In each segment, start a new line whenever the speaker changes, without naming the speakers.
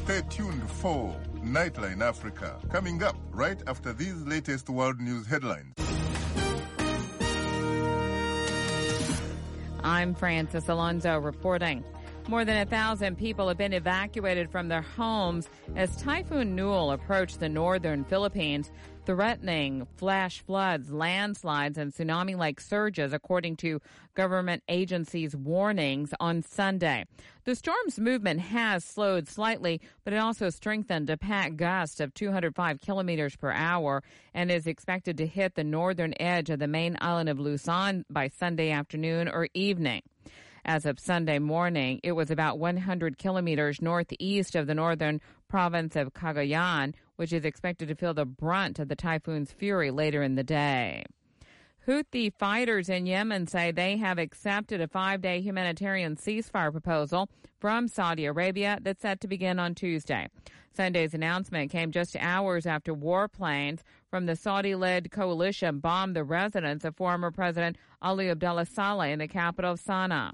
Stay tuned for Nightline Africa, coming up right after these latest world news headlines.
I'm Francis Alonso reporting. More than 1,000 people have been evacuated from their homes as Typhoon Newell approached the northern Philippines, threatening flash floods, landslides, and tsunami-like surges, according to government agencies' warnings on Sunday. The storm's movement has slowed slightly, but it also strengthened to pack gusts of 205 kilometers per hour and is expected to hit the northern edge of the main island of Luzon by Sunday afternoon or evening. As of Sunday morning, it was about 100 kilometers northeast of the northern province of Cagayan, which is expected to feel the brunt of the typhoon's fury later in the day. Houthi fighters in Yemen say they have accepted a 5-day humanitarian ceasefire proposal from Saudi Arabia that's set to begin on Tuesday. Sunday's announcement came just hours after warplanes from the Saudi-led coalition bombed the residence of former President Ali Abdullah Saleh in the capital of Sana'a.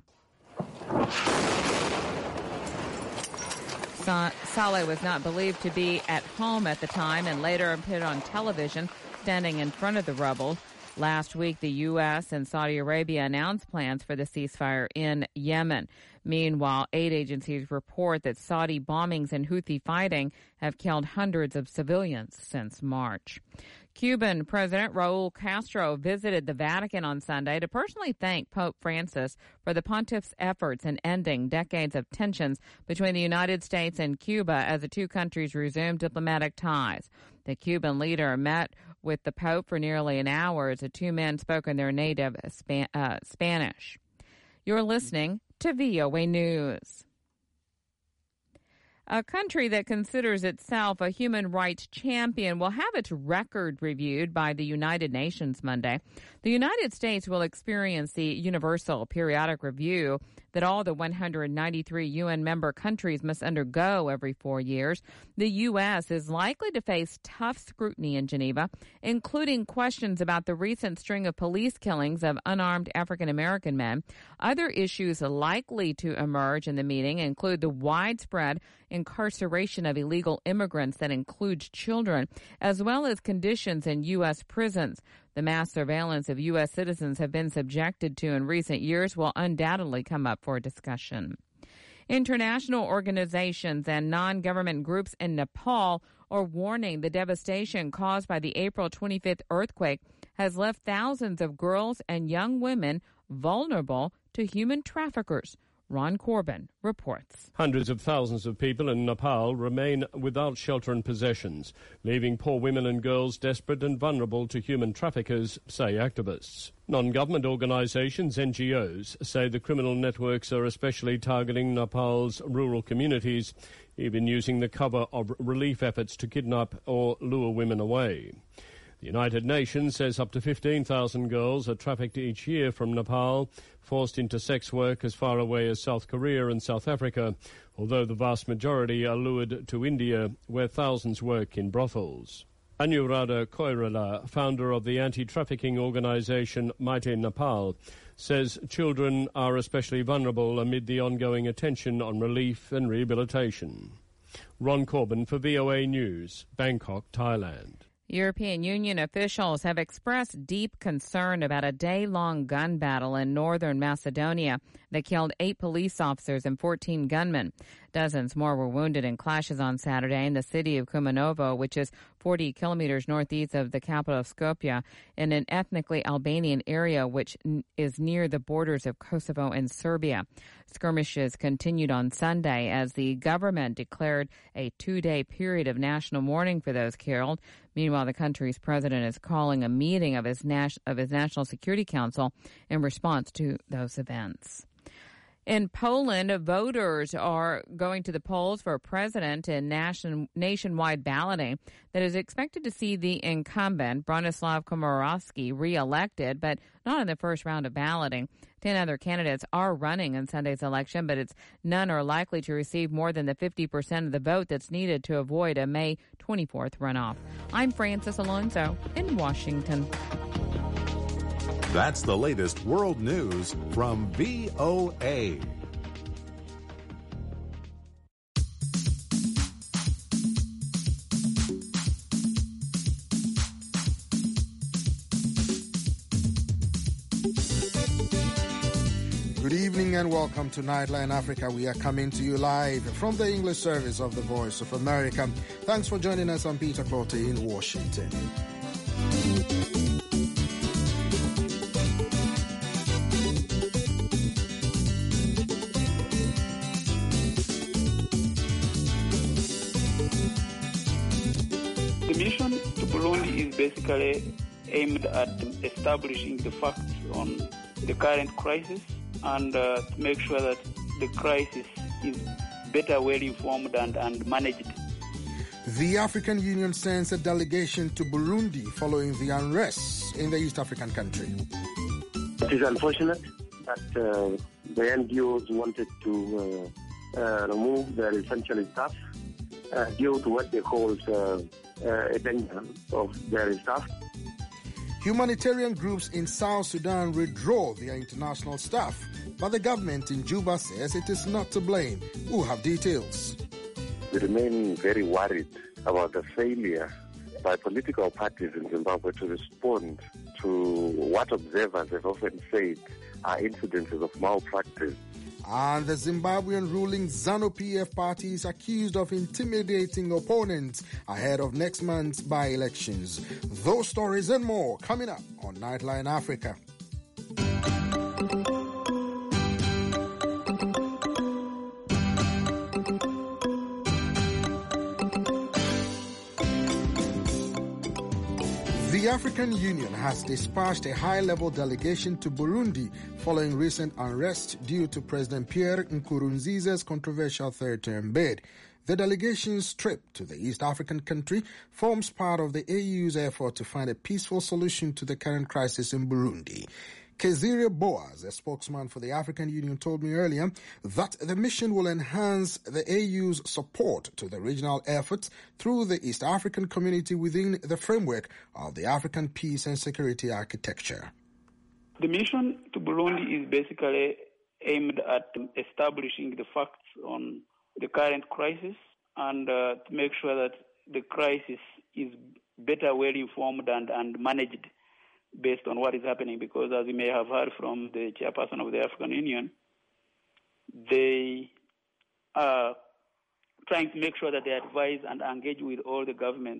Saleh was not believed to be at home at the time and later appeared on television standing in front of the rubble. Last week, the U.S. and Saudi Arabia announced plans for the ceasefire in Yemen. Meanwhile, aid agencies report that Saudi bombings and Houthi fighting have killed hundreds of civilians since March. Cuban President Raul Castro visited the Vatican on Sunday to personally thank Pope Francis for the pontiff's efforts in ending decades of tensions between the United States and Cuba as the two countries resumed diplomatic ties. The Cuban leader met with the Pope for nearly an hour as the two men spoke in their native Spanish. You're listening to VOA News. A country that considers itself a human rights champion will have its record reviewed by the United Nations Monday. The United States will experience the Universal Periodic Review that all the 193 UN member countries must undergo every 4 years. The U.S. is likely to face tough scrutiny in Geneva, including questions about the recent string of police killings of unarmed African-American men. Other issues likely to emerge in the meeting include the widespread incarceration of illegal immigrants that includes children, as well as conditions in U.S. prisons. The mass surveillance of U.S. citizens have been subjected to in recent years will undoubtedly come up for discussion. International organizations and non-government groups in Nepal are warning the devastation caused by the April 25th earthquake has left thousands of girls and young women vulnerable to human traffickers. Ron Corbin reports.
Hundreds of thousands of people in Nepal remain without shelter and possessions, leaving poor women and girls desperate and vulnerable to human traffickers, say activists. Non-government organizations, NGOs, say the criminal networks are especially targeting Nepal's rural communities, even using the cover of relief efforts to kidnap or lure women away. The United Nations says up to 15,000 girls are trafficked each year from Nepal, forced into sex work as far away as South Korea and South Africa, although the vast majority are lured to India, where thousands work in brothels. Anuradha Koirala, founder of the anti-trafficking organization Might in Nepal, says children are especially vulnerable amid the ongoing attention on relief and rehabilitation. Ron Corbin for VOA News, Bangkok, Thailand.
European Union officials have expressed deep concern about a day-long gun battle in northern Macedonia that killed 8 police officers and 14 gunmen. Dozens more were wounded in clashes on Saturday in the city of Kumanovo, which is 40 kilometers northeast of the capital of Skopje, in an ethnically Albanian area which is near the borders of Kosovo and Serbia. Skirmishes continued on Sunday as the government declared a 2-day period of national mourning for those killed. Meanwhile, the country's president is calling a meeting of his National Security Council in response to those events. In Poland, voters are going to the polls for a president in nationwide balloting that is expected to see the incumbent, Bronislaw Komorowski, reelected, but not in the first round of balloting. 10 other candidates are running in Sunday's election, but none are likely to receive more than the 50% of the vote that's needed to avoid a May 24th runoff. I'm Francis Alonso in Washington.
That's the latest world news from VOA.
Good evening and welcome to Nightline Africa. We are coming to you live from the English service of the Voice of America. Thanks for joining us. I'm Peter Clotte in Washington.
The mission to Burundi is basically aimed at establishing the facts on the current crisis and to make sure that the crisis is better well informed and managed.
The African Union sends a delegation to Burundi following the unrest in the East African country.
It is unfortunate that the NGOs wanted to remove their essential staff due to what they call a danger of their staff.
Humanitarian groups in South Sudan withdraw their international staff, but the government in Juba says it is not to blame. We'll have details.
We remain very worried about the failure by political parties in Zimbabwe to respond to what observers have often said are incidences of malpractice.
And the Zimbabwean ruling ZANU-PF party is accused of intimidating opponents ahead of next month's by-elections. Those stories and more coming up on Nightline Africa. The African Union has dispatched a high-level delegation to Burundi following recent unrest due to President Pierre Nkurunziza's controversial third-term bid. The delegation's trip to the East African country forms part of the AU's effort to find a peaceful solution to the current crisis in Burundi. Kezire Boaz, a spokesman for the African Union, told me earlier that the mission will enhance the AU's support to the regional efforts through the East African community within the framework of the African peace and security architecture.
The mission to Burundi is basically aimed at establishing the facts on the current crisis and to make sure that the crisis is better well informed and managed based on what is happening, because as you may have heard from the chairperson of the African Union, they are trying to make sure that they advise and engage with all the governments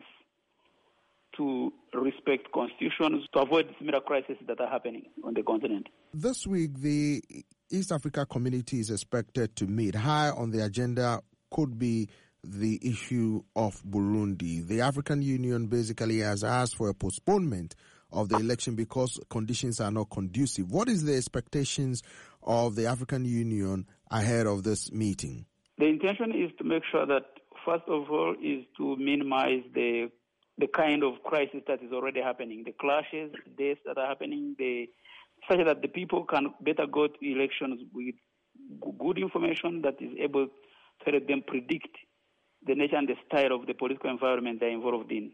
to respect constitutions to avoid similar crises that are happening on the continent.
This week, the East Africa community is expected to meet. High on the agenda could be the issue of Burundi. The African Union basically has asked for a postponement of the election because conditions are not conducive. What is the expectations of the African Union ahead of this meeting?
The intention is to make sure that, first of all, is to minimize the kind of crisis that is already happening, the clashes, the deaths that are happening, such that the people can better go to elections with good information that is able to help them predict the nature and the style of the political environment they're involved in.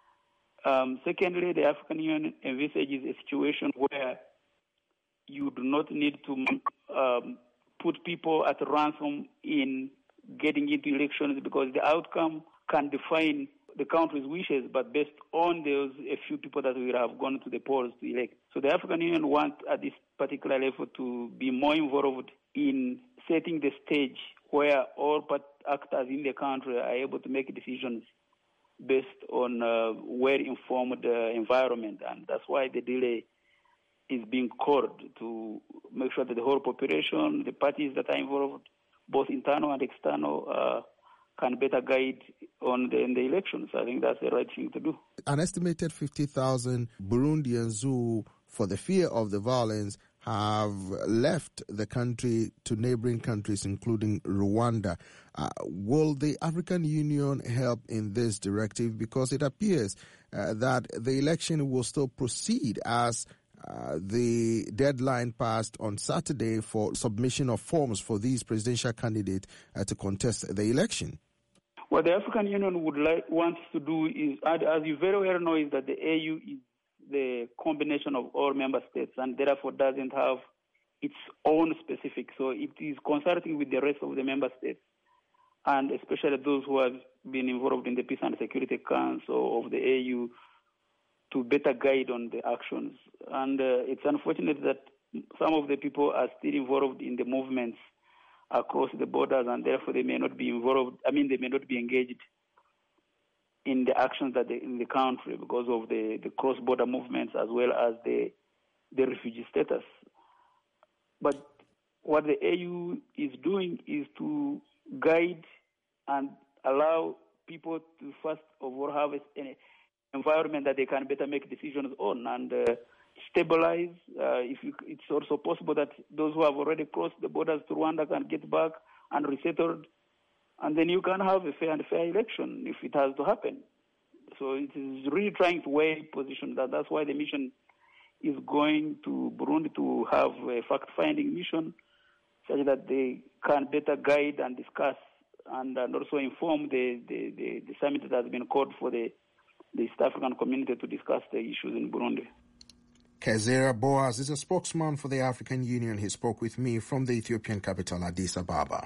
Secondly, the African Union envisages a situation where you do not need to put people at ransom in getting into elections, because the outcome can define the country's wishes, but based on those a few people that will have gone to the polls to elect. So the African Union wants at this particular level to be more involved in setting the stage where all actors in the country are able to make decisions based on well-informed environment. And that's why the delay is being called, to make sure that the whole population, the parties that are involved, both internal and external, can better guide on in the elections. I think that's the right thing to do.
An estimated 50,000 Burundians who, for the fear of the violence, have left the country to neighboring countries, including Rwanda. Will the African Union help in this directive? Because it appears that the election will still proceed as the deadline passed on Saturday for submission of forms for these presidential candidates to contest the election.
What the African Union wants to do is, as you very well know, is that the AU is the combination of all member states and therefore doesn't have its own specific. So it is consulting with the rest of the member states, and especially those who have been involved in the Peace and Security Council of the AU, to better guide on the actions. And it's unfortunate that some of the people are still involved in the movements across the borders, and therefore they may not be involved. I mean, they may not be engaged in the actions that in the country because of the cross-border movements as well as the refugee status. But what the AU is doing is to guide and allow people to first of all have an environment that they can better make decisions on and stabilize. It's also possible that those who have already crossed the borders to Rwanda can get back and resettled, and then you can have a fair election if it has to happen. So it is really trying to weigh positions. That's why the mission is going to Burundi to have a fact-finding mission such that they can better guide and discuss and also inform the summit that has been called for the East African community to discuss the issues in Burundi.
Kezera Boaz is a spokesman for the African Union. He spoke with me from the Ethiopian capital, Addis Ababa.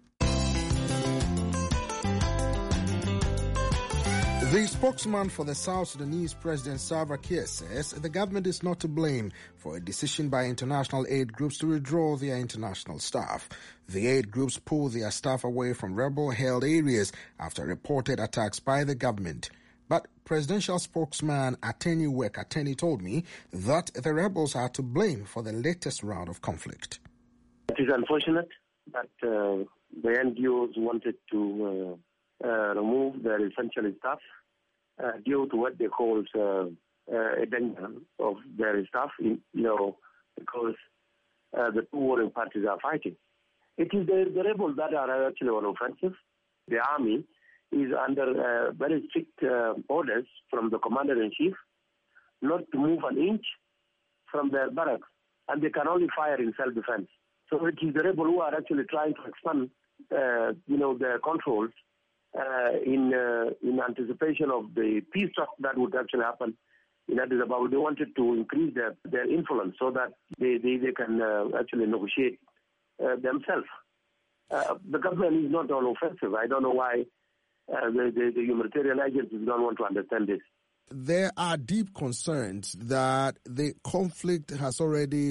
The spokesman for the South Sudanese President Salva Kiir says the government is not to blame for a decision by international aid groups to withdraw their international staff. The aid groups pulled their staff away from rebel-held areas after reported attacks by the government. But presidential spokesman Ateni Wek Ateni told me that the rebels are to blame for the latest round of conflict.
It is unfortunate that the NGOs wanted to remove their essential staff due to what they call a danger of their staff, because the two warring parties are fighting. It is the rebels that are actually on offensive. The army is under very strict orders from the commander-in-chief not to move an inch from their barracks, and they can only fire in self-defense. So it is the rebels who are actually trying to expand, their controls in anticipation of the peace talk that would actually happen in Addis Ababa. They wanted to increase their influence so that they can actually negotiate themselves. The government is not on offensive. I don't know why the humanitarian agencies don't want to understand this.
There are deep concerns that the conflict has already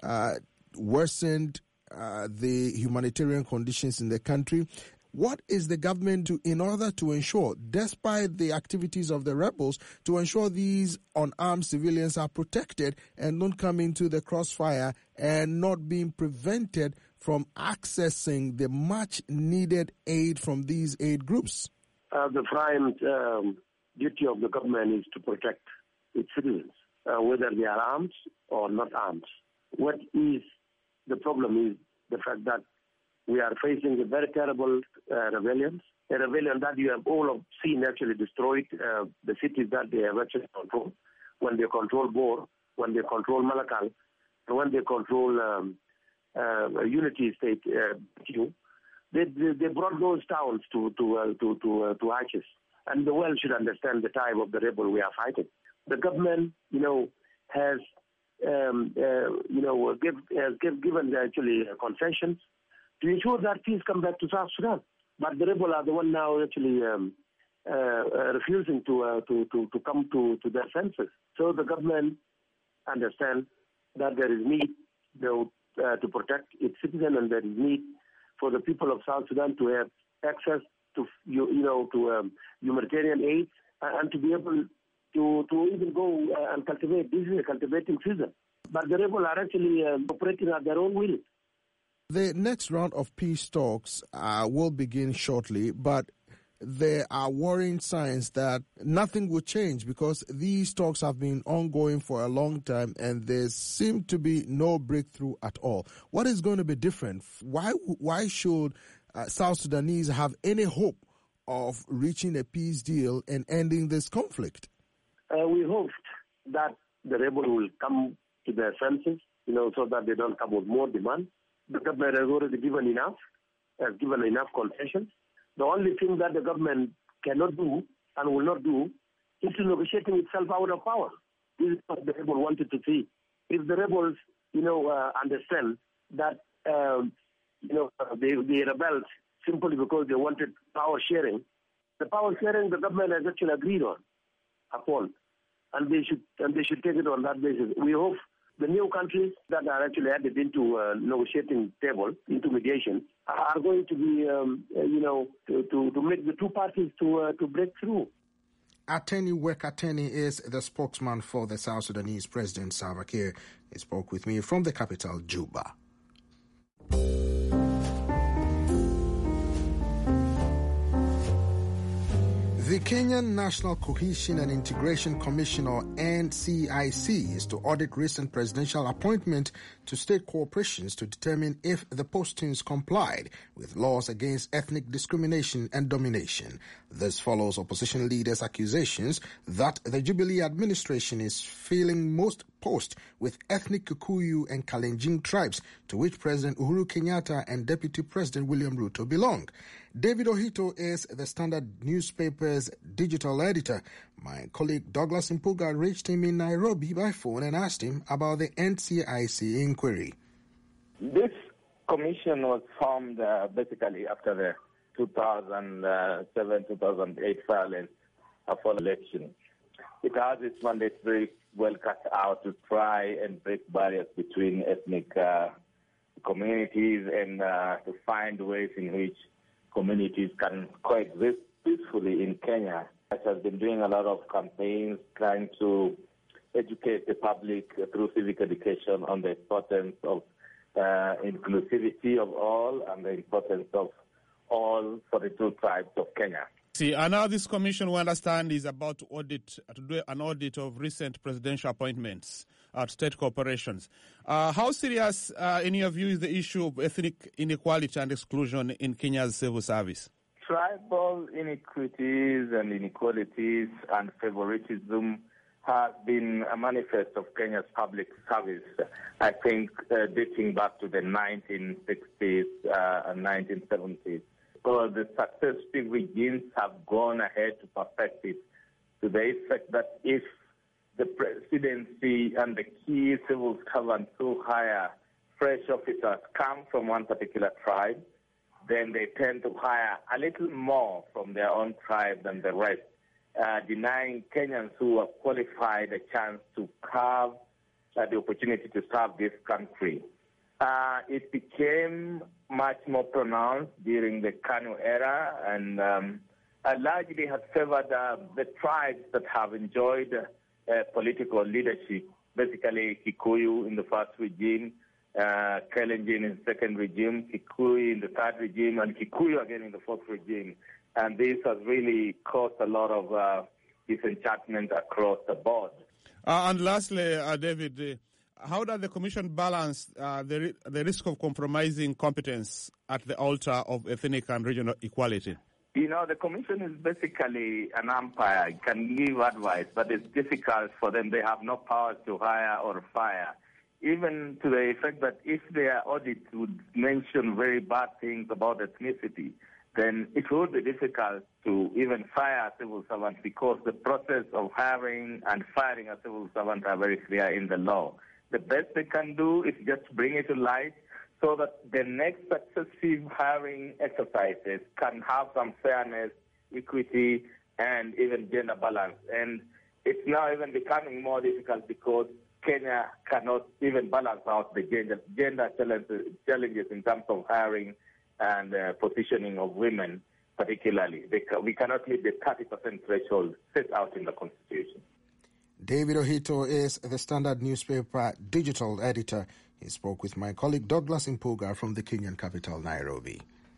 worsened the humanitarian conditions in the country. What is the government doing in order to ensure, despite the activities of the rebels, to ensure these unarmed civilians are protected and don't come into the crossfire and not being prevented from accessing the much-needed aid from these aid groups?
The prime duty of the government is to protect its citizens, whether they are armed or not armed. What is the problem is the fact that we are facing a very terrible rebellion, a rebellion that you have all seen actually destroyed the cities that they have actually controlled. When they control Bor, when they control Malakal, and when they control Unity State, they brought those towns to ashes. And the world should understand the type of the rebel we are fighting. The government, has given actually concessions to ensure that peace come back to South Sudan. But the rebels are the one now actually refusing to come to their senses. So the government understands that there is need to protect its citizens, and there is need for the people of South Sudan to have access to humanitarian aid and to be able to even go and cultivate. This is a cultivating season. But the rebels are actually operating at their own will.
The next round of peace talks will begin shortly, but there are worrying signs that nothing will change because these talks have been ongoing for a long time and there seems to be no breakthrough at all. What is going to be different? Why should South Sudanese have any hope of reaching a peace deal and ending this conflict?
We hope that the rebels will come to their senses, so that they don't come with more demands. The government has already given enough concessions. The only thing that the government cannot do and will not do is to negotiating itself out of power. This is what the rebels wanted to see. If the rebels, understand that, they rebelled simply because they wanted power sharing, the power sharing the government has actually agreed upon, and they should take it on that basis. We hope the new countries that are actually added into negotiating table, into mediation, are going to be, to make the two parties to break through.
Ateni Wekateni is the spokesman for the South Sudanese President Salva Kiir. He spoke with me from the capital, Juba. The Kenyan National Cohesion and Integration Commission, or NCIC, is to audit recent presidential appointment to state corporations to determine if the postings complied with laws against ethnic discrimination and domination. This follows opposition leaders' accusations that the Jubilee administration is filling most posts with ethnic Kikuyu and Kalenjin tribes, to which President Uhuru Kenyatta and Deputy President William Ruto belong. David Ohito is the Standard newspaper's digital editor. My colleague Douglas Impuga reached him in Nairobi by phone and asked him about the NCIC inquiry.
This commission was formed basically after the 2007-2008 violence for election. It has its mandate very well cut out to try and break barriers between ethnic communities and to find ways in which communities can coexist peacefully in Kenya. It has been doing a lot of campaigns trying to educate the public through civic education on the importance of inclusivity of all and the importance of all 42 tribes of Kenya.
And now this commission, we understand, is about to do an audit of recent presidential appointments at state corporations. How serious, in your view, is the issue of ethnic inequality and exclusion in Kenya's civil service?
Tribal inequities and inequalities and favoritism has been a manifest of Kenya's public service, I think, dating back to the 1960s and 1970s. So the successive regimes have gone ahead to perfect it, to the effect that if the presidency and the key civil servants who hire fresh officers come from one particular tribe, then they tend to hire a little more from their own tribe than the rest, denying Kenyans who are qualified a chance to carve the opportunity to serve this country. It became much more pronounced during the KANU era and largely has favored the tribes that have enjoyed political leadership, basically Kikuyu in the first regime, Kalenjin in the second regime, Kikuyu in the third regime, and Kikuyu again in the fourth regime. And this has really caused a lot of disenchantment across the board.
And lastly, David, how does the Commission balance the risk of compromising competence at the altar of ethnic and regional equality?
You know, the Commission is basically an umpire. It can give advice, but it's difficult for them. They have no power to hire or fire, even to the effect that if their audit would mention very bad things about ethnicity, then it would be difficult to even fire a civil servant because the process of hiring and firing a civil servant are very clear in the law. The best they can do is just bring it to light so that the next successive hiring exercises can have some fairness, equity, and even gender balance. And it's now even becoming more difficult because Kenya cannot even balance out the gender challenges in terms of hiring and positioning of women, particularly. We cannot meet the 30% threshold set out in the Constitution.
David Ohito is the Standard newspaper digital editor. He spoke with my colleague Douglas Impuga from the Kenyan capital, Nairobi.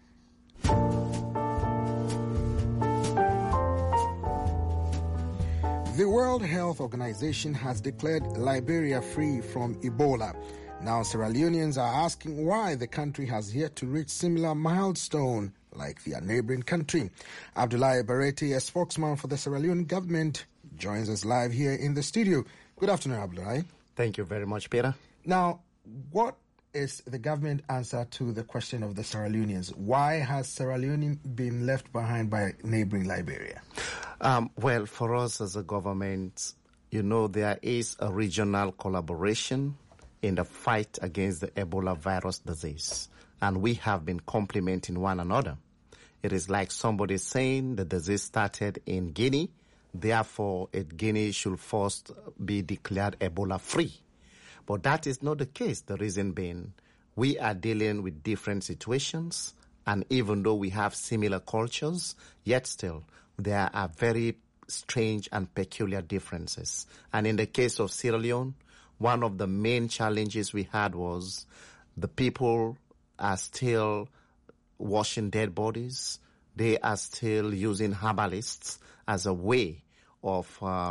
The World Health Organization has declared Liberia free from Ebola. Now Sierra Leoneans are asking why the country has yet to reach similar milestone like their neighboring country. Abdullahi Bareti, a spokesman for the Sierra Leone government, joins us live here in the studio. Good afternoon, Abdullahi.
Thank you very much, Peter.
Now, what is the government answer to the question of the Sierra Leoneans? Why has Sierra Leone been left behind by neighboring Liberia?
Well, for us as a government, you know, there is a regional collaboration in the fight against the Ebola virus disease, and we have been complementing one another. It is like somebody saying the disease started in Guinea, therefore Guinea should first be declared Ebola free. But that is not the case. The reason being, we are dealing with different situations, and even though we have similar cultures, yet still there are very strange and peculiar differences. And in the case of Sierra Leone, one of the main challenges we had was the people are still washing dead bodies. They are still using herbalists as a way of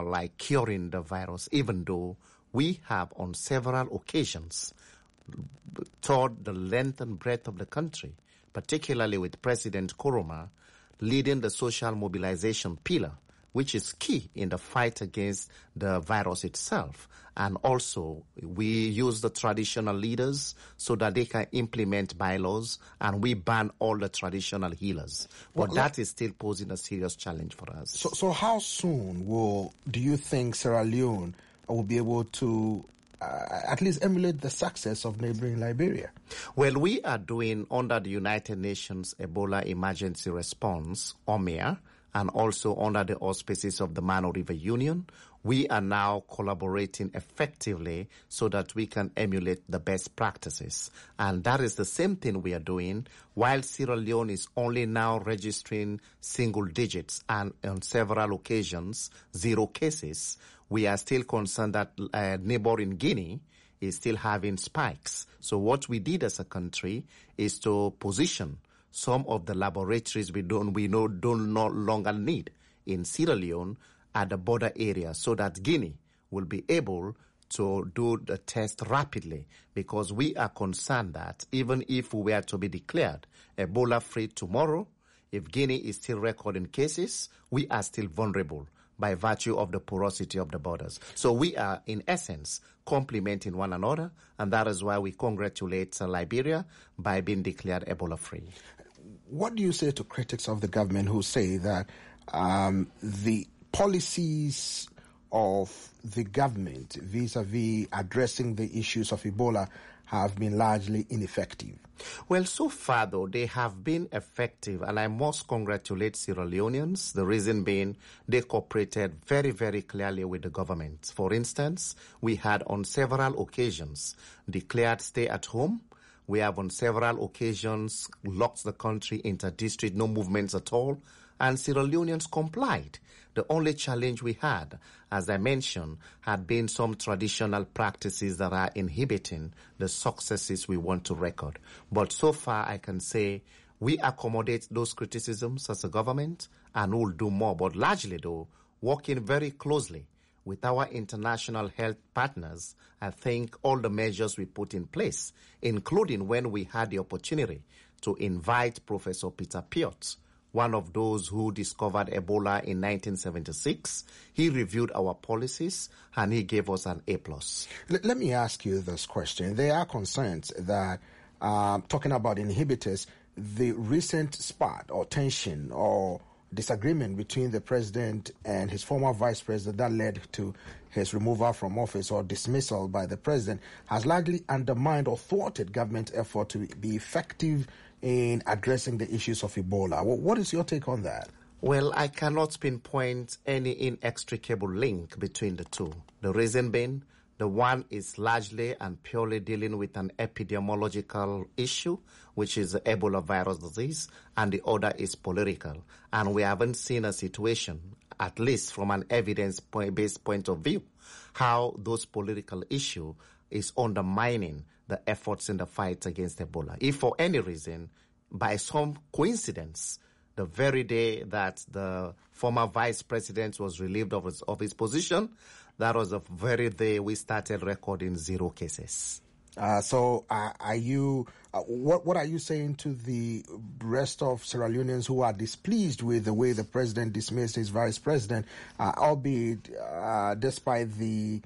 curing the virus, even though we have on several occasions toured the length and breadth of the country, particularly with President Nkrumah leading the social mobilization pillar, which is key in the fight against the virus itself. And also, we use the traditional leaders so that they can implement bylaws, and we ban all the traditional healers. But that is still posing a serious challenge for us.
So how soon do you think Sierra Leone will be able to at least emulate the success of neighboring Liberia?
Well, we are doing, under the United Nations Ebola Emergency Response, OMEA, and also under the auspices of the Mano River Union, we are now collaborating effectively so that we can emulate the best practices. And that is the same thing we are doing. While Sierra Leone is only now registering single digits and on several occasions, 0 cases, we are still concerned that neighboring Guinea is still having spikes. So what we did as a country is to position some of the laboratories we no longer need in Sierra Leone at the border area, so that Guinea will be able to do the test rapidly, because we are concerned that even if we were to be declared Ebola-free tomorrow, if Guinea is still recording cases, we are still vulnerable by virtue of the porosity of the borders. So we are, in essence, complementing one another, and that is why we congratulate Liberia by being declared Ebola-free.
What do you say to critics of the government who say that the policies of the government vis-a-vis addressing the issues of Ebola have been largely ineffective?
Well, so far, though, they have been effective, and I must congratulate Sierra Leoneans, the reason being they cooperated very, very clearly with the government. For instance, we had on several occasions declared stay at home. We have on several occasions locked the country inter-district, no movements at all, and Sierra Leoneans complied. The only challenge we had, as I mentioned, had been some traditional practices that are inhibiting the successes we want to record. But so far, I can say we accommodate those criticisms as a government and will do more. But largely, though, working very closely with our international health partners, I think all the measures we put in place, including when we had the opportunity to invite Professor Peter Piot, one of those who discovered Ebola in 1976. He reviewed our policies and he gave us an A+.
Let me ask you this question. There are concerns that, talking about inhibitors, the recent spat or tension or disagreement between the president and his former vice president that led to his removal from office or dismissal by the president has largely undermined or thwarted government effort to be effective in addressing the issues of Ebola. What is your take on that?
Well, I cannot pinpoint any inextricable link between the two. The reason being, the one is largely and purely dealing with an epidemiological issue, which is the Ebola virus disease, and the other is political. And we haven't seen a situation, at least from an evidence-based point of view, how those political issue is undermining the efforts in the fight against Ebola. If for any reason, by some coincidence, the very day that the former vice president was relieved of his position, that was the very day we started recording 0 cases.
So are you? What are you saying to the rest of Sierra Leoneans who are displeased with the way the president dismissed his vice president, albeit despite the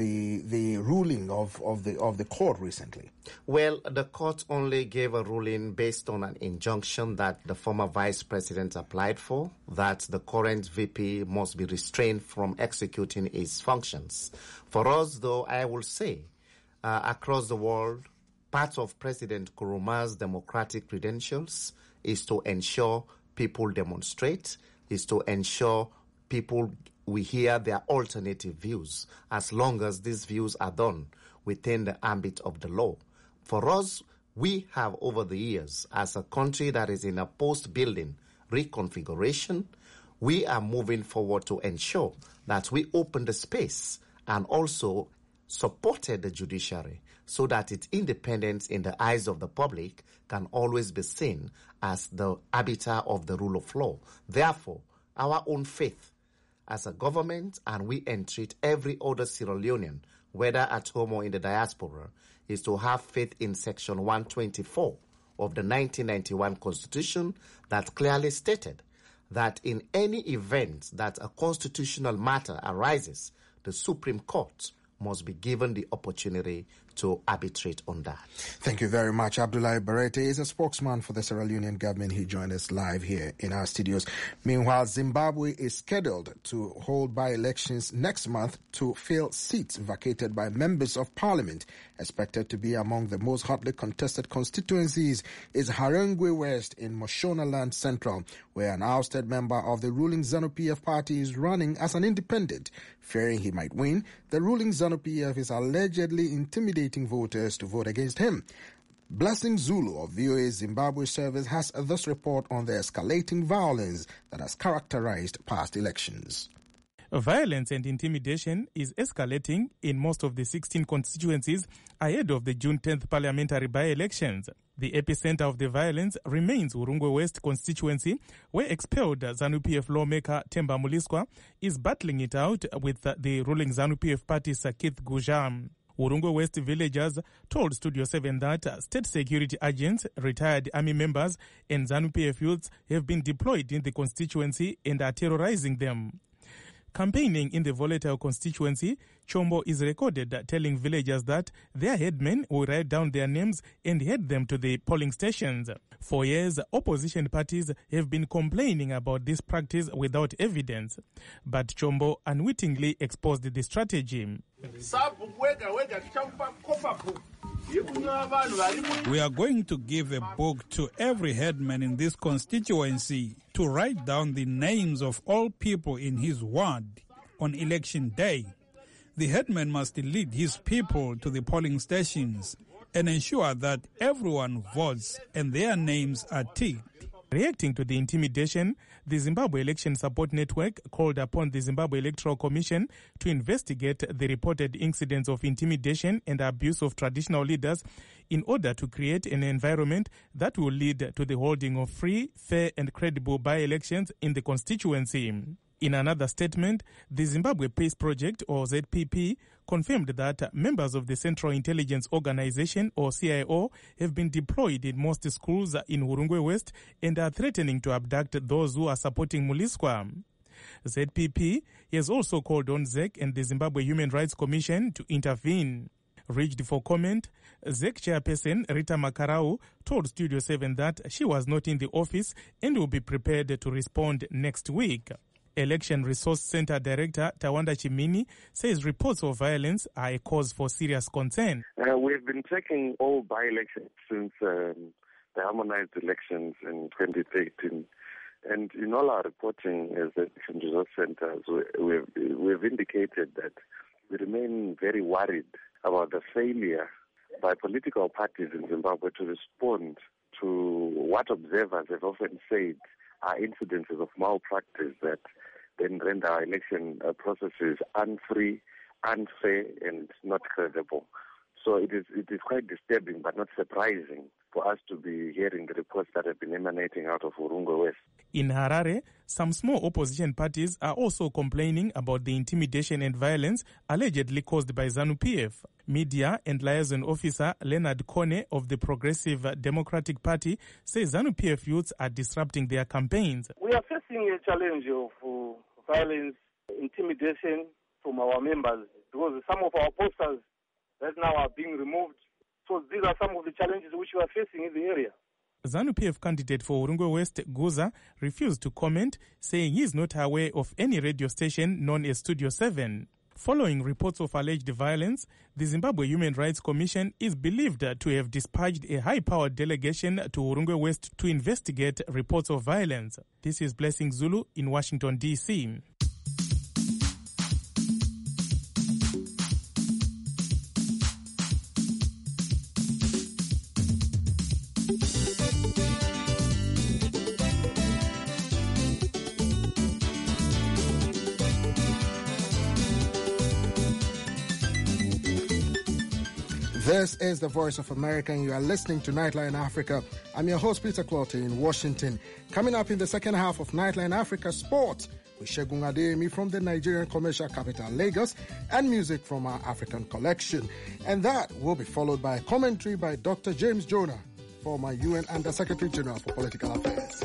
ruling of the court recently?
Well, the court only gave a ruling based on an injunction that the former vice president applied for, that the current VP must be restrained from executing his functions. For us, though, I will say, across the world, part of President Nkrumah's democratic credentials is to ensure people demonstrate, is to ensure people we hear their alternative views. As long as these views are done within the ambit of the law. For us, we have over the years, as a country that is in a post-building reconfiguration, we are moving forward to ensure that we open the space and also supported the judiciary so that its independence in the eyes of the public can always be seen as the arbiter of the rule of law. Therefore, our own faith as a government, and we entreat every other Sierra Leonean, whether at home or in the diaspora, is to have faith in Section 124 of the 1991 Constitution that clearly stated that in any event that a constitutional matter arises, the Supreme Court must be given the opportunity to arbitrate on that.
Thank you very much. Abdullahi Barete is a spokesman for the Sierra Leonean government. He joined us live here in our studios. Meanwhile, Zimbabwe is scheduled to hold by-elections next month to fill seats vacated by members of parliament. Expected to be among the most hotly contested constituencies is Harangwe West in Mashonaland Central, where an ousted member of the ruling ZANU-PF party is running as an independent. Fearing he might win, the ruling ZANU-PF is allegedly intimidating voters to vote against him. Blessing Zulu of VOA Zimbabwe service has this report on the escalating violence that has characterized past elections.
Violence and intimidation is escalating in most of the 16 constituencies ahead of the June 10th parliamentary by-elections. The epicenter of the violence remains Urungwe West constituency, where expelled ZANU-PF lawmaker Themba Muliswa is battling it out with the ruling ZANU-PF party Sakith Gujam. Urungwe West villagers told Studio 7 that state security agents, retired army members and ZANU-PF youths have been deployed in the constituency and are terrorizing them. Campaigning in the volatile constituency, Chombo is recorded telling villagers that their headmen will write down their names and head them to the polling stations. For years, opposition parties have been complaining about this practice without evidence, but Chombo unwittingly exposed the strategy.
We are going to give a book to every headman in this constituency to write down the names of all people in his ward on election day. The headman must lead his people to the polling stations and ensure that everyone votes and their names are ticked.
Reacting to the intimidation, the Zimbabwe Election Support Network called upon the Zimbabwe Electoral Commission to investigate the reported incidents of intimidation and abuse of traditional leaders in order to create an environment that will lead to the holding of free, fair and credible by-elections in the constituency. In another statement, the Zimbabwe Peace Project, or ZPP, confirmed that members of the Central Intelligence Organization, or CIO, have been deployed in most schools in Urungwe West and are threatening to abduct those who are supporting Muliswa. ZPP has also called on ZEC and the Zimbabwe Human Rights Commission to intervene. Reached for comment, ZEC chairperson Rita Makarau told Studio 7 that she was not in the office and will be prepared to respond next week. Election Resource Center Director Tawanda Chimini says reports of violence are a cause for serious concern.
We've been tracking all by-elections since the harmonized elections in 2013. And in all our reporting as Election Resource Centers, we've indicated that we remain very worried about the failure by political parties in Zimbabwe to respond to what observers have often said are incidences of malpractice that then render our election processes unfree, unfair, and not credible. So it is quite disturbing but not surprising for us to be hearing the reports that have been emanating out of Urungwe West.
In Harare, some small opposition parties are also complaining about the intimidation and violence allegedly caused by ZANU-PF. Media and liaison officer Leonard Kone of the Progressive Democratic Party says ZANU-PF youths are disrupting their campaigns.
We are facing a challenge of violence, intimidation from our members because some of our posters right now are being removed. So these are some of the challenges which we are facing in the area.
ZANU-PF candidate for Urungwe West, Guza, refused to comment, saying he is not aware of any radio station known as Studio 7. Following reports of alleged violence, the Zimbabwe Human Rights Commission is believed to have dispatched a high-powered delegation to Urungwe West to investigate reports of violence. This is Blessing Zulu in Washington, D.C.
This is the Voice of America, and you are listening to Nightline Africa. I'm your host, Peter Clotte, in Washington. Coming up in the second half of Nightline Africa Sport, with Segun Adeyemi from the Nigerian commercial capital, Lagos, and music from our African collection. And that will be followed by a commentary by Dr. James Jonah, former UN Under-Secretary General for Political Affairs.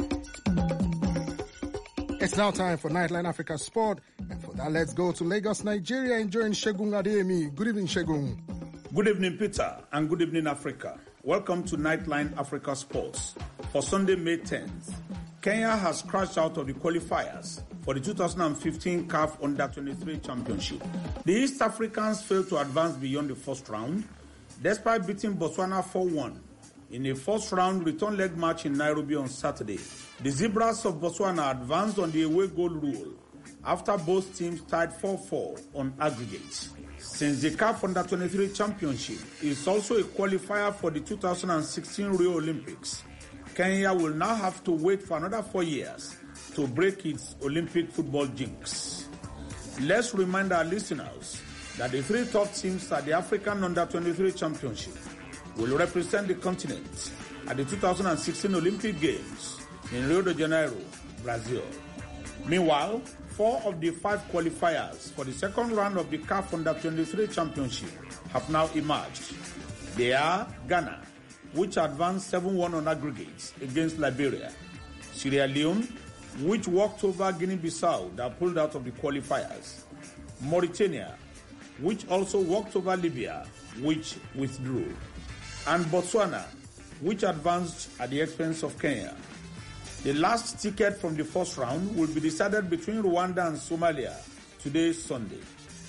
It's now time for Nightline Africa Sport, and for that, let's go to Lagos, Nigeria, and join Segun Adeyemi. Good evening, Segun.
Good evening, Peter, and good evening, Africa. Welcome to Nightline Africa Sports. For Sunday, May 10th, Kenya has crashed out of the qualifiers for the 2015 CAF Under-23 Championship. The East Africans failed to advance beyond the first round, despite beating Botswana 4-1 in a first-round return leg match in Nairobi on Saturday. The Zebras of Botswana advanced on the away goal rule after both teams tied 4-4 on aggregate. Since the CAF Under-23 Championship is also a qualifier for the 2016 Rio Olympics, Kenya will now have to wait for another 4 years to break its Olympic football jinx. Let's remind our listeners that the three top teams at the African Under-23 Championship will represent the continent at the 2016 Olympic Games in Rio de Janeiro, Brazil. Meanwhile, 4 of the 5 qualifiers for the second round of the CAF Under-23 Championship have now emerged. They are Ghana, which advanced 7-1 on aggregates against Liberia; Sierra Leone, which walked over Guinea-Bissau that pulled out of the qualifiers; Mauritania, which also walked over Libya, which withdrew; and Botswana, which advanced at the expense of Kenya. The last ticket from the first round will be decided between Rwanda and Somalia today, Sunday.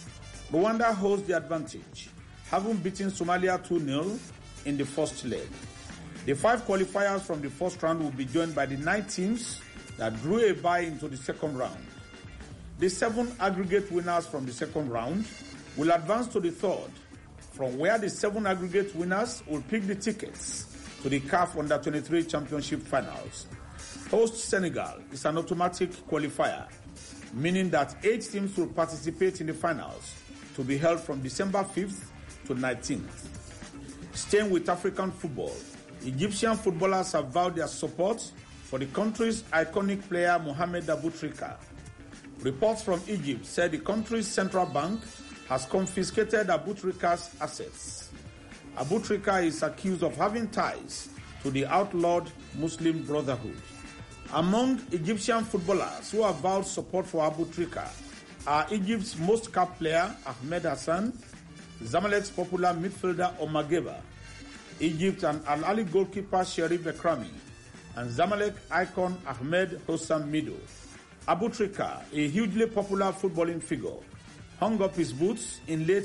Rwanda holds the advantage, having beaten Somalia 2-0 in the first leg. The 5 qualifiers from the first round will be joined by the 9 teams that drew a bye into the second round. The 7 aggregate winners from the second round will advance to the third, from where the 7 aggregate winners will pick the tickets to the CAF Under-23 Championship finals. Host Senegal is an automatic qualifier, meaning that 8 teams will participate in the finals, to be held from December 5th to 19th. Staying with African football, Egyptian footballers have vowed their support for the country's iconic player Mohamed Aboutrika. Reports from Egypt said the country's central bank has confiscated Aboutrika's assets. Aboutrika is accused of having ties to the outlawed Muslim Brotherhood. Among Egyptian footballers who have vowed support for Aboutrika are Egypt's most capped player Ahmed Hassan, Zamalek's popular midfielder Omar Geba, Egypt and Al Ahly goalkeeper Sherif Ekrami, and Zamalek icon Ahmed Hossam Mido. Aboutrika, a hugely popular footballing figure, hung up his boots in late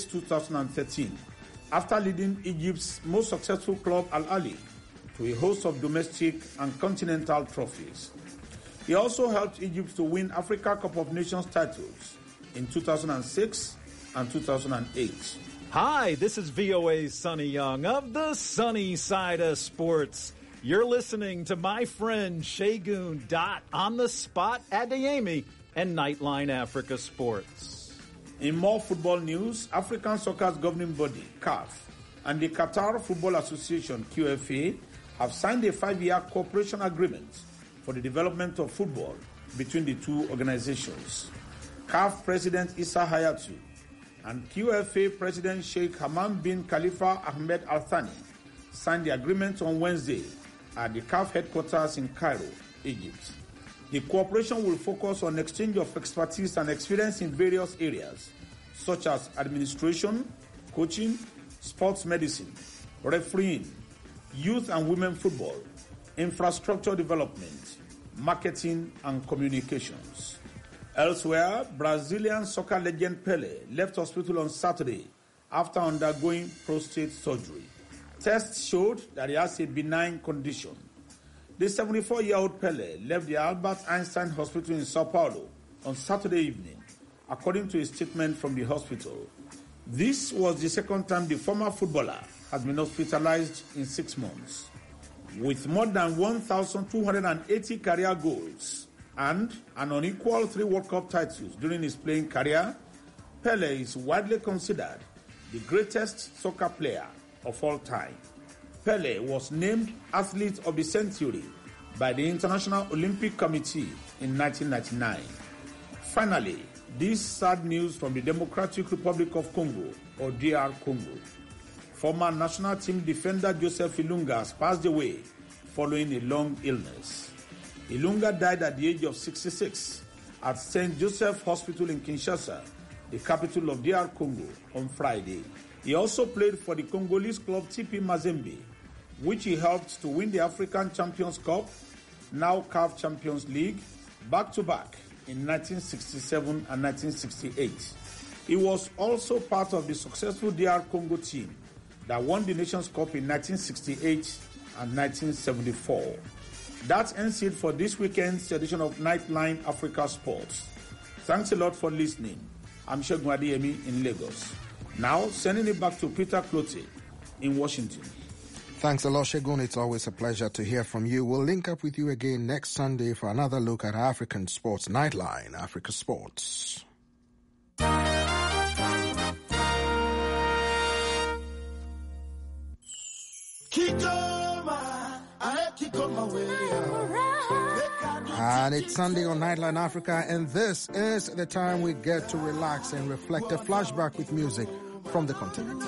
2013 after leading Egypt's most successful club Al Ahly to a host of domestic and continental trophies. He also helped Egypt to win Africa Cup of Nations titles in 2006 and 2008.
Hi, this is VOA's Sonny Young of the Sunny Side of Sports. You're listening to my friend Segun Dot on the spot Adeyemi and Nightline Africa Sports.
In more football news, African Soccer's governing body, CAF, and the Qatar Football Association, QFA, have signed a 5-year cooperation agreement for the development of football between the two organizations. CAF President Issa Hayatou and QFA President Sheikh Hamam bin Khalifa Ahmed Al Thani signed the agreement on Wednesday at the CAF headquarters in Cairo, Egypt. The cooperation will focus on exchange of expertise and experience in various areas, such as administration, coaching, sports medicine, refereeing, youth and women football, infrastructure development, marketing, and communications. Elsewhere, Brazilian soccer legend Pele left hospital on Saturday after undergoing prostate surgery. Tests showed that he has a benign condition. The 74-year-old Pele left the Albert Einstein Hospital in Sao Paulo on Saturday evening, according to a statement from the hospital. This was the second time the former footballer has been hospitalized in 6 months. With more than 1,280 career goals and an unequal 3 World Cup titles during his playing career, Pele is widely considered the greatest soccer player of all time. Pele was named Athlete of the Century by the International Olympic Committee in 1999. Finally, this sad news from the Democratic Republic of Congo, or DR Congo. Former national team defender Joseph Ilunga has passed away following a long illness. Ilunga died at the age of 66 at St. Joseph Hospital in Kinshasa, the capital of DR Congo, on Friday. He also played for the Congolese club TP Mazembe, which he helped to win the African Champions Cup, now CAF Champions League, back-to-back in 1967 and 1968. He was also part of the successful DR Congo team that won the Nations Cup in 1968 and 1974. That ends it for this weekend's edition of Nightline Africa Sports. Thanks a lot for listening. I'm Segun Adeyemi in Lagos. Now, sending it back to Peter Clote in Washington.
Thanks a lot, Segun. It's always a pleasure to hear from you. We'll link up with you again next Sunday for another look at African sports. Nightline Africa Sports. And it's Sunday on Nightline Africa, and this is the time we get to relax and reflect. A flashback with music from the continent.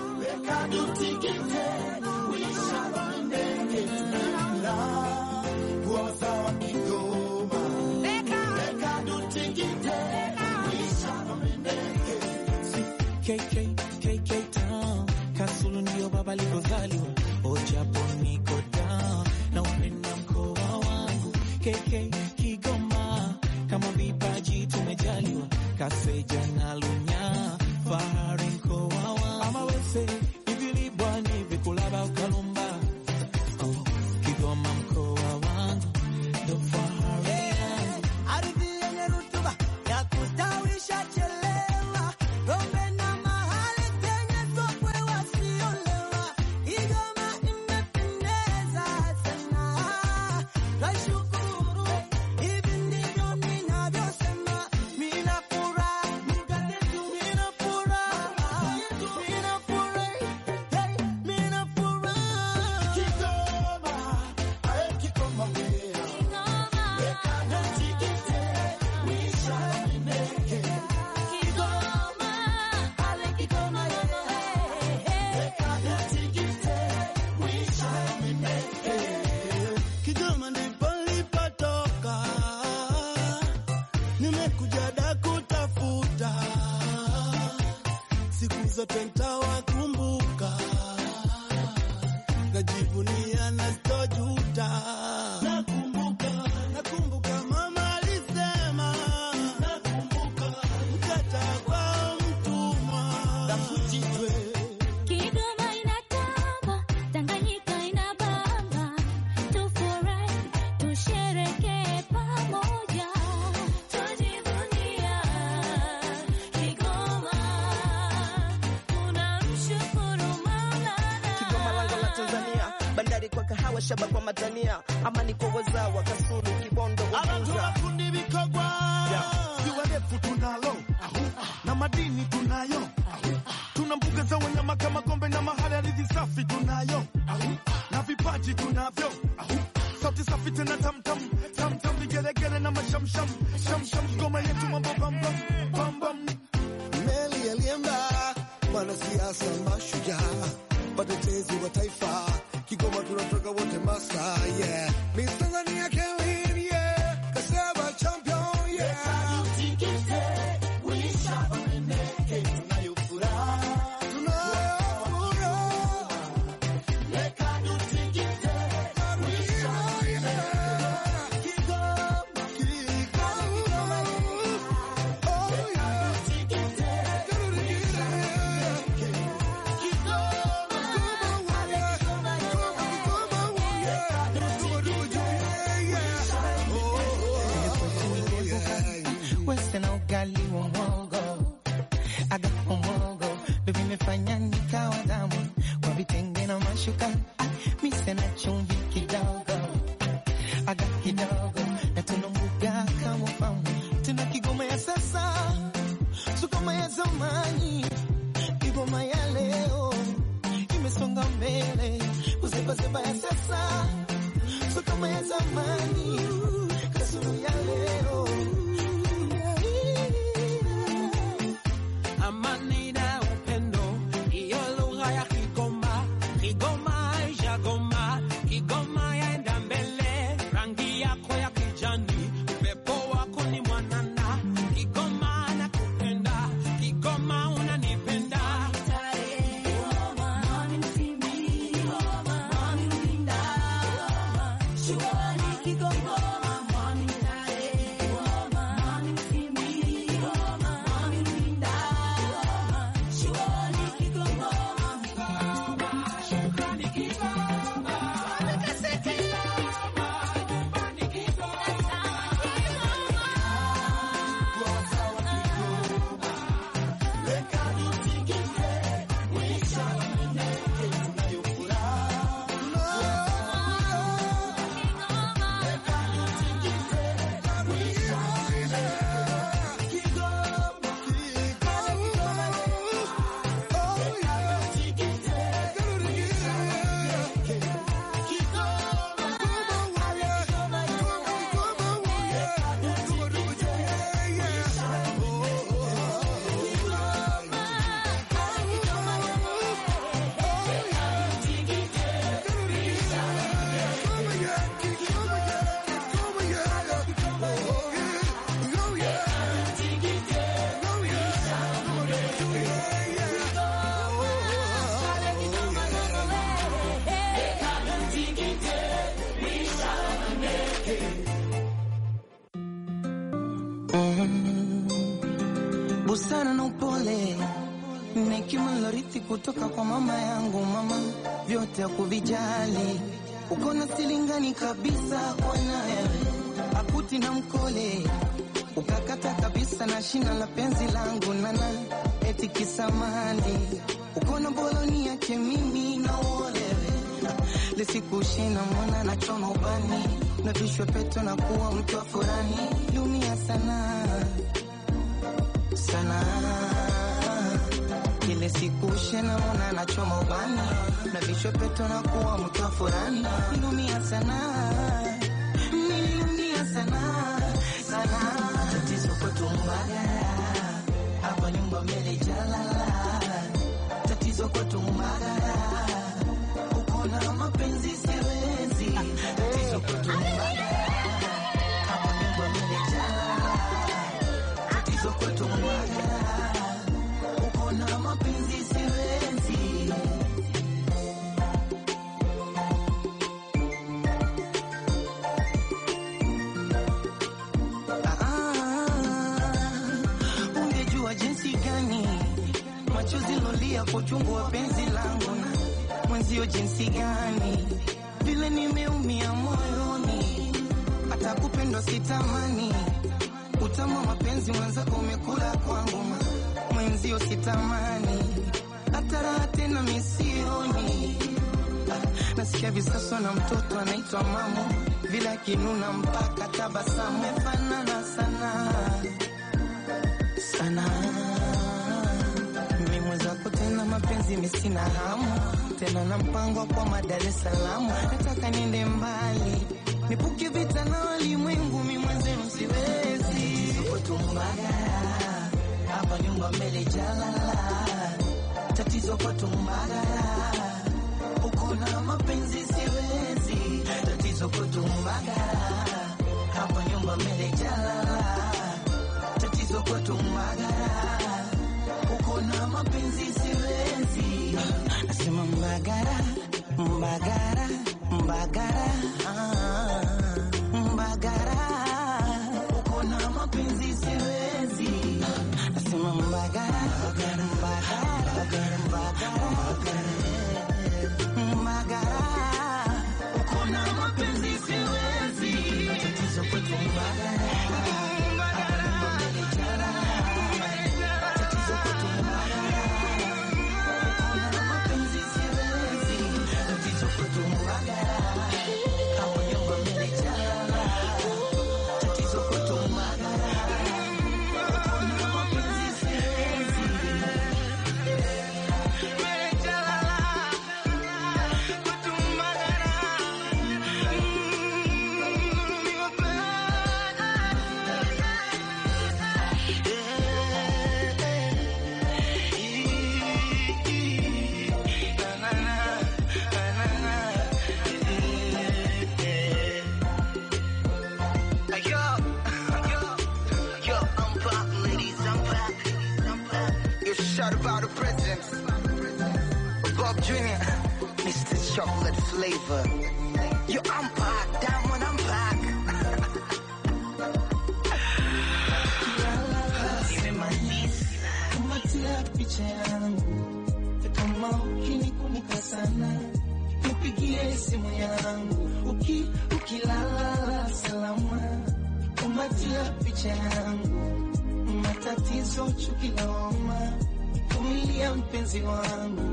KK Town, Kasulu ndio baba alivyozaliwa, Ojapo niko down, na upenda mkoa wangu, KK Kigoma, kama vipaji tumejaliwa, Kaseja na Lunya, fahari mkoa wangu, ama wese, hivi bwani vikulaba ukalumba, Kigoma mkoa wangu, ndo fahari yangu, ardhi yenye rutuba, ya kustawisha chelewa, rombe
shaba kwa matania ama niko wazawa Kasulu Kibondo Ugunja kundi bikogwa ziwa refu tunalo na madini tunayo tuna mbuga za wanyama kama Gombe na mahali ardhi safi tunayo na vipaji tunavyo sauti safi tena tamtam tamtam vigelegele na mashamsham shamsham ngoma yetu mambo bambam bambam meli alienda bwana siasa mashujaa watetezi wa taifa Kigoma tunatoka wote masa, yeah. Miss Tanzania can win, yeah. Kasaba champion, yeah. We shall win it. Tunayofura. Leka dutikite. We shall win it. Kigoma. Oh, yeah. Dutikite.
Western ugali wa mwongo aga mwongo bibi mefanya nikawa damu kwa vitenge na mashuka mise na chumvi kidogo aga kidogo na tunambuga kama famu tuna Kigoma ya sasa Sukoma ya zamani Kigoma ya leo zamani, kasoro ya leo.
Amani na upendo, hiyo lugha ya Kigoma. Kigoma haijagoma, Kigoma yaenda mbele. Rangi yako ya kijani, upepo wako ni mwanana. Kigoma nakupenda, Kigoma unanipenda.
Busara na upole na hekima nilorithi kutoka kwa mama yangu. Mama vyote hakuvijali, uko na silingani kabisa kwa naye, akuti na mkole ukakata kabisa na shina la penzi langu nana, eti kisamali uko na boloni yake mimi na ole lisikushina mwana na choma ubani na vishwe peto na kuwa mtu wa furani. Lumia sana sana, kile siku shena mwana na choma ubani na vishwe peto na kuwa mtu wa furani. Lumia sana, niliumia sana sana. Tatizo kwetu Mbagala, hapa nyumba mbele jalala. Tatizo kwetu Mbagala, uko na mapenzi siwezi. Tatizo kwetu Mbagala, hapa nyumba mbele jalala. Tatizo kwetu Mbagala, uko na mapenzi siwezi. Ungejua jinsi gani machozi lolia kwa uchungu wa penzi langu na mwenzio, jinsi gani vile nimeumia moyoni, hata kupendwa sitamani. Utamu wa mapenzi mwenzako umekula kwangu, mwenzio sitamani, hata raha tena misioni. Nasikia visasa na mtoto anaitwa mamo, vile akinuna mpaka tabasamu. Mefanana sana sana, mimi mwenzako tena mapenzi misina hamu tena, na mpango kwa Dar es Salaam. Nataka niende mbali, nipuke vita na walimwengu, mimi mwenzenu siwezi. Kwetu Mbagala, hapa nyumba mbele jalala. Tatizo kwetu Mbagala, uko na mapenzi siwezi. Tatizo kwetu Mbagala, hapa nyumba mbele jalala. Tatizo kwetu Mbagala, uko na mapenzi siwezi. Nasema Mbagala, Mbagala, Mbagala, Mbagala, uko na mapenzi siwezi. Nasema Mbagala, Mbagala, Mbagala, Mbagala, uko na mapenzi siwezi. Tatizo kwetu Mbagala. proud about the president. Bob Jr., Mr. Chocolate Flavor. Yo, I'm back, Diamond, I'm back. Kumatia picha yangu, kama ukinikumbuka sana, nipigie simu yangu, ukilala salama. Kumatia picha yangu, matatizo chuki lawama, kumilia mpenzi wangu.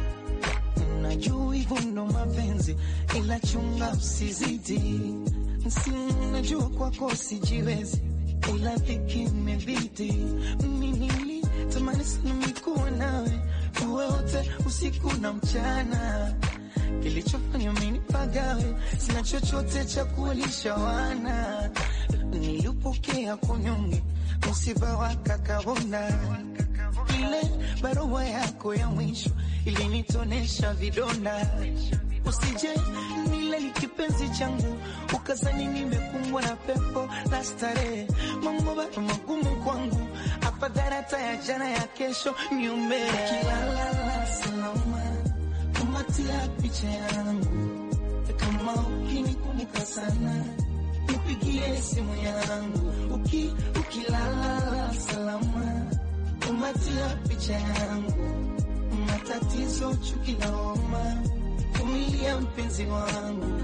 Najua hivyo ndo mapenzi, ila chunga usizidi. Najua kwako sijiwezi, ila dhiki imebidi. Mimi tamani sana mikuwa nawe, tuwe wote usiku na mchana. Kilichofanya mimi pagawe, sina chochote cha kuwalisha wana. Nilipokea kunyonge, msiba wa kakabona. Ile barua yako ya mwisho ilinitonesha vidonda. Usije nile kipenzi changu, ukazani nimekumbwa na pepo la starehe. Mambo bado magumu kwangu, afadhali hata ya jana ya kesho niombe. Kilala salama, kumatia picha yangu, kama ukinikumbuka sana, nipigie simu yangu, ukilala salama. Kumatia picha yangu, matatizo chuki lawama, kumilia mpenzi wangu.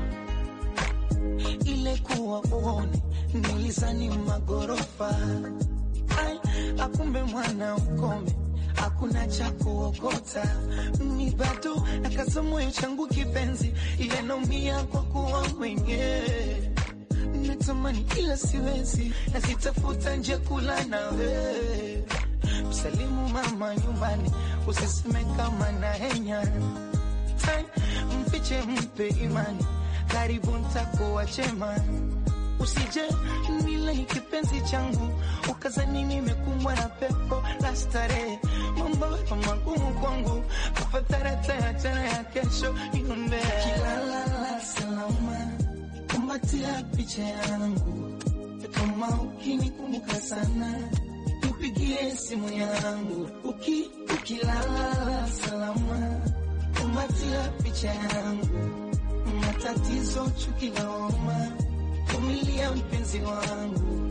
Ile kuwa uone, nilizani magorofa. Akumbe mwana ukome, hakuna cha kuokota. Ni bado nakaza moyo changu kipenzi, ile naumia kwa kuwa mwenyewe. Natamani ila siwezi, nasitafuta nje kula nawe. Msalimu mama nyumbani, usiseme kama na henya. Mfiche mpe imani, karibu ntakuwa chema. Usije nile kipenzi changu, ukazani nimekumbwa na pepo la starehe. Mambo magumu kwangu, afadhali hata ya jana ya kesho niombe. Kilala salama, kumatia picha yangu, kama ukinikumbuka sana, nipigie simu yangu, ukilala salama. Kumatia picha yangu, matatizo chuki lawama, kumilia mpenzi wangu.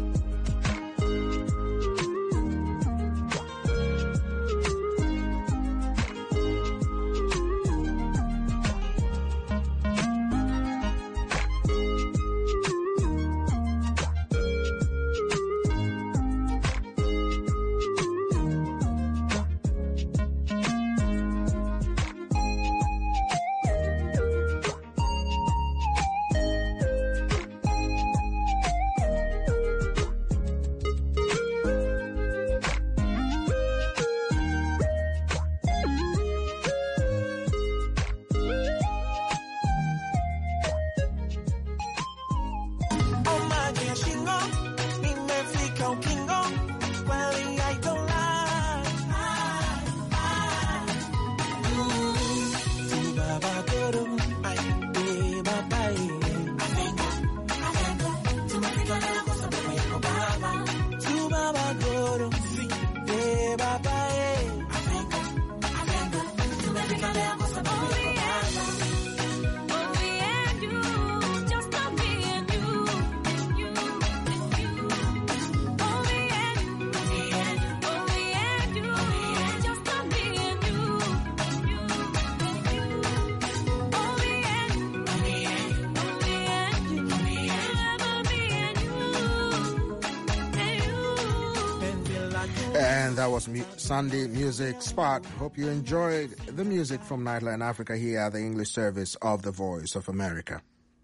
And that was Sunday Music Spot. Hope you enjoyed the music from Nightline Africa here at the English service of the Voice of America.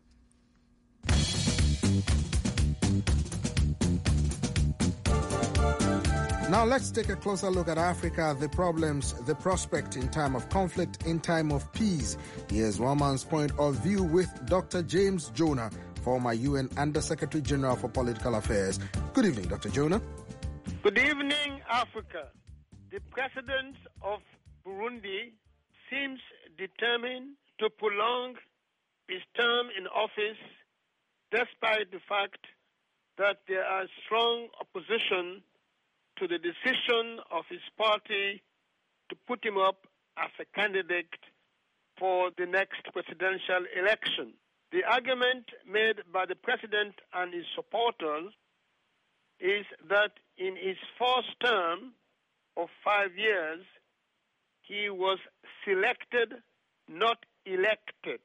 Now let's take a closer look at Africa, the problems, the prospect in time of conflict, in time of peace. Here's one man's point of view with Dr. James Jonah, former UN Under-Secretary General for Political Affairs. Good evening, Dr. Jonah.
Good evening, Africa. The president of Burundi seems determined to prolong his term in office despite the fact that there are strong opposition to the decision of his party to put him up as a candidate for the next presidential election. The argument made by the president and his supporters is that in his first term of 5 years, he was selected, not elected.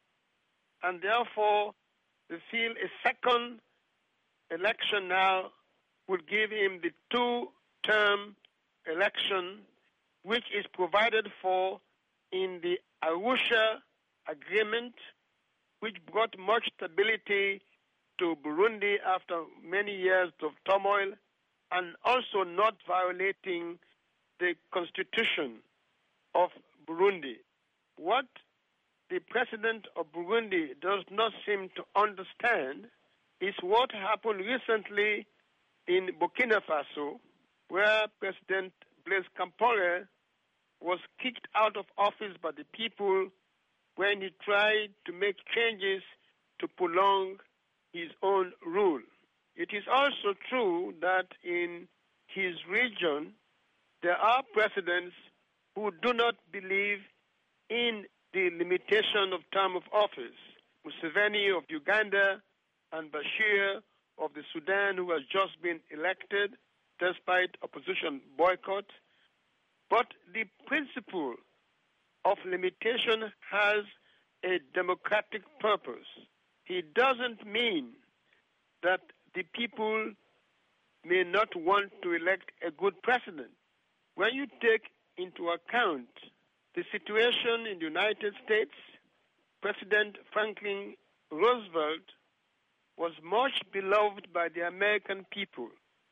And therefore, they feel a second election now would give him the two-term election, which is provided for in the Arusha Agreement, which brought much stability to Burundi after many years of turmoil, and also not violating the constitution of Burundi. What the president of Burundi does not seem to understand is what happened recently in Burkina Faso, where President Blaise Compaoré was kicked out of office by the people when he tried to make changes to prolong his own rule. It is also true that in his region, there are presidents who do not believe in the limitation of term of office. Museveni of Uganda and Bashir of the Sudan, who has just been elected despite opposition boycott. But the principle of limitation has a democratic purpose. It doesn't mean that the people may not want to elect a good president. When you take into account the situation in the United States, President Franklin Roosevelt was much beloved by the American people.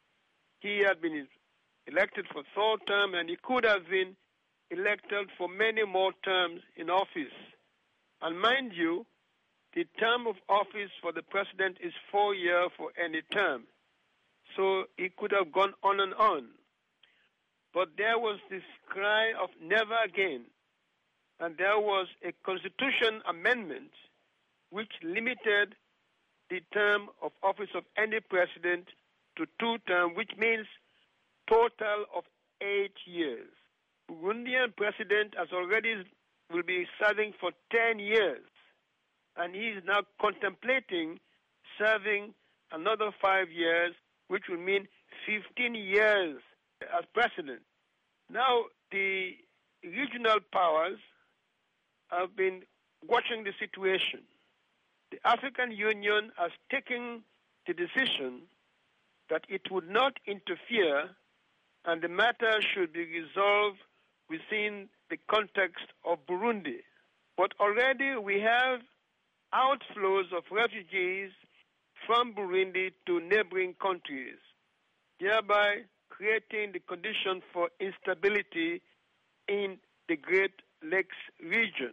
He had been elected for third term, and he could have been elected for many more terms in office. And mind you, the term of office for the president is 4 years for any term. So he could have gone on and on. But there was this cry of never again. And there was a constitution amendment which limited the term of office of any president to 2 terms, which means total of 8 years. Burundian president will be serving for 10 years. And he is now contemplating serving another 5 years, which will mean 15 years as president. Now, the regional powers have been watching the situation. The African Union has taken the decision that it would not interfere and the matter should be resolved within the context of Burundi. But already we have outflows of refugees from Burundi to neighboring countries, thereby creating the condition for instability in the Great Lakes region.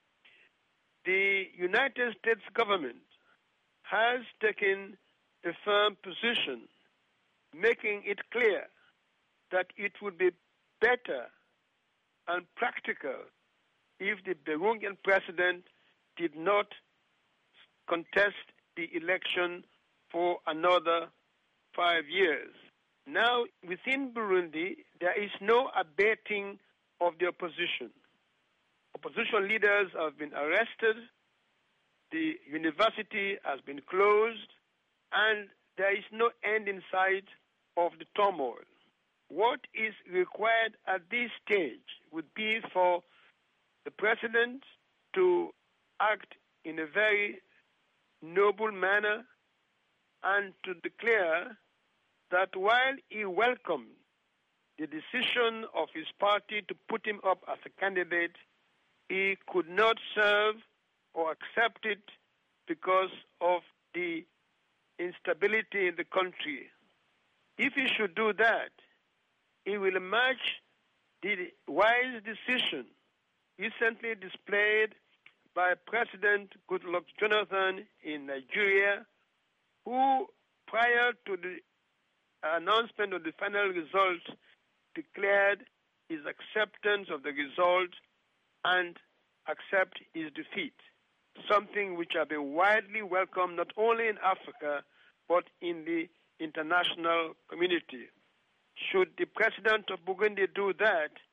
The United States government has taken a firm position, making it clear that it would be better and practical if the Burundian president did not contest the election for another 5 years. Now, within Burundi, there is no abating of the opposition. Opposition leaders have been arrested, the university has been closed, and there is no end in sight of the turmoil. What is required at this stage would be for the president to act in a very noble manner and to declare that while he welcomed the decision of his party to put him up as a candidate, he could not serve or accept it because of the instability in the country. If he should do that, he will match the wise decision recently displayed by President Goodluck Jonathan in Nigeria, who, prior to the announcement of the final result, declared his acceptance of the result and accept his defeat, something which has been widely welcomed not only in Africa but in the international community. Should the president of Burundi do that,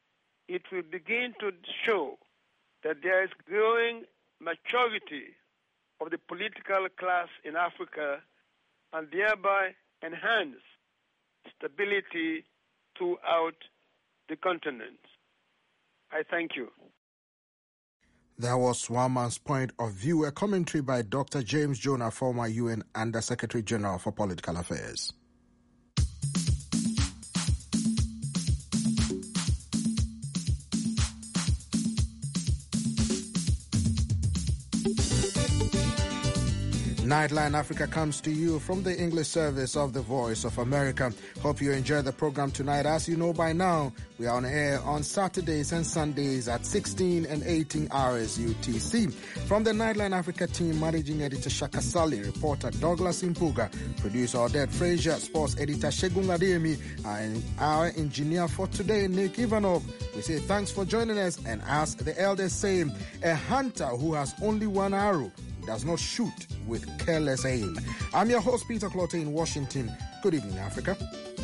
it will begin to show that there is growing maturity of the political class in Africa and thereby enhance stability throughout the continent. I thank you.
That was one man's point of view, a commentary by Dr. James Jonah, former UN Under-Secretary General for Political Affairs. Nightline Africa comes to you from the English service of the Voice of America. Hope you enjoy the program tonight. As you know by now, we are on air on Saturdays and Sundays at 16 and 18 hours UTC. From the Nightline Africa team, managing editor Shaka Sali, reporter Douglas Impuga, producer Odette Frazier, sports editor Shegun Ademi, and our engineer for today, Nick Ivanov. We say thanks for joining us, and as the elders say, a hunter who has only one arrow does not shoot with careless aim. I'm your host, Peter Clotte in Washington. Good evening, Africa.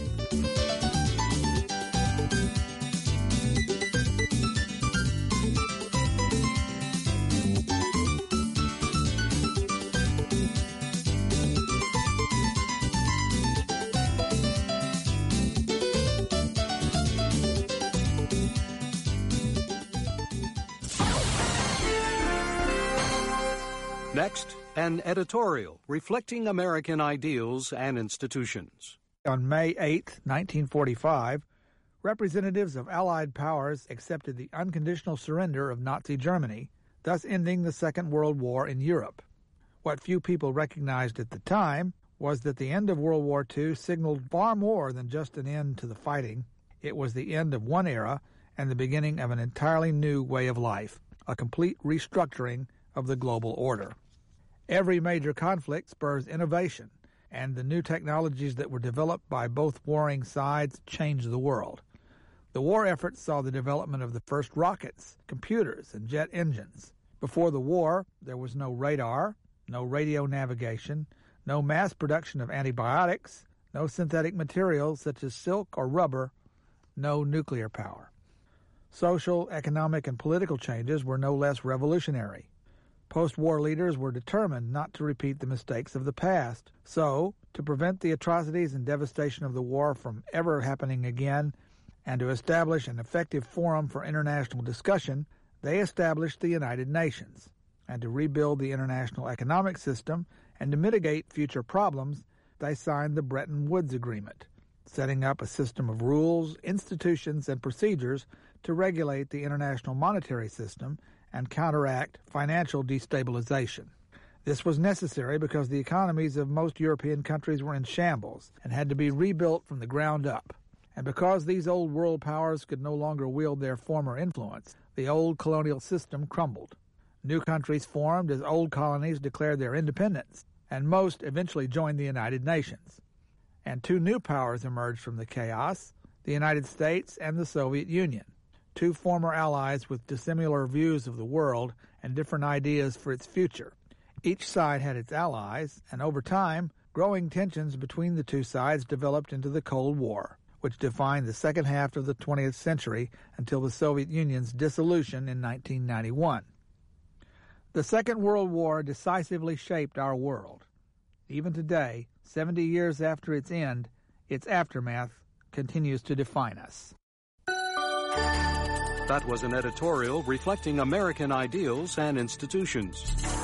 Next, an editorial reflecting American ideals and institutions.
On May 8, 1945, representatives of Allied powers accepted the unconditional surrender of Nazi Germany, thus ending the Second World War in Europe. What few people recognized at the time was that the end of World War II signaled far more than just an end to the fighting. It was the end of one era and the beginning of an entirely new way of life, a complete restructuring of the global order. Every major conflict spurs innovation, and the new technologies that were developed by both warring sides changed the world. The war effort saw the development of the first rockets, computers, and jet engines. Before the war, there was no radar, no radio navigation, no mass production of antibiotics, no synthetic materials such as silk or rubber, no nuclear power. Social, economic, and political changes were no less revolutionary. Post-war leaders were determined not to repeat the mistakes of the past. So, to prevent the atrocities and devastation of the war from ever happening again, and to establish an effective forum for international discussion, they established the United Nations. And to rebuild the international economic system and to mitigate future problems, they signed the Bretton Woods Agreement, setting up a system of rules, institutions, and procedures to regulate the international monetary system and counteract financial destabilization. This was necessary because the economies of most European countries were in shambles and had to be rebuilt from the ground up. And because these old world powers could no longer wield their former influence, the old colonial system crumbled. New countries formed as old colonies declared their independence, and most eventually joined the United Nations. And two new powers emerged from the chaos, the United States and the Soviet Union. Two former allies with dissimilar views of the world and different ideas for its future. Each side had its allies, and over time, growing tensions between the two sides developed into the Cold War, which defined the second half of the 20th century until the Soviet Union's dissolution in 1991. The Second World War decisively shaped our world. Even today, 70 years after its end, its aftermath continues to define us.
That was an editorial reflecting American ideals and institutions.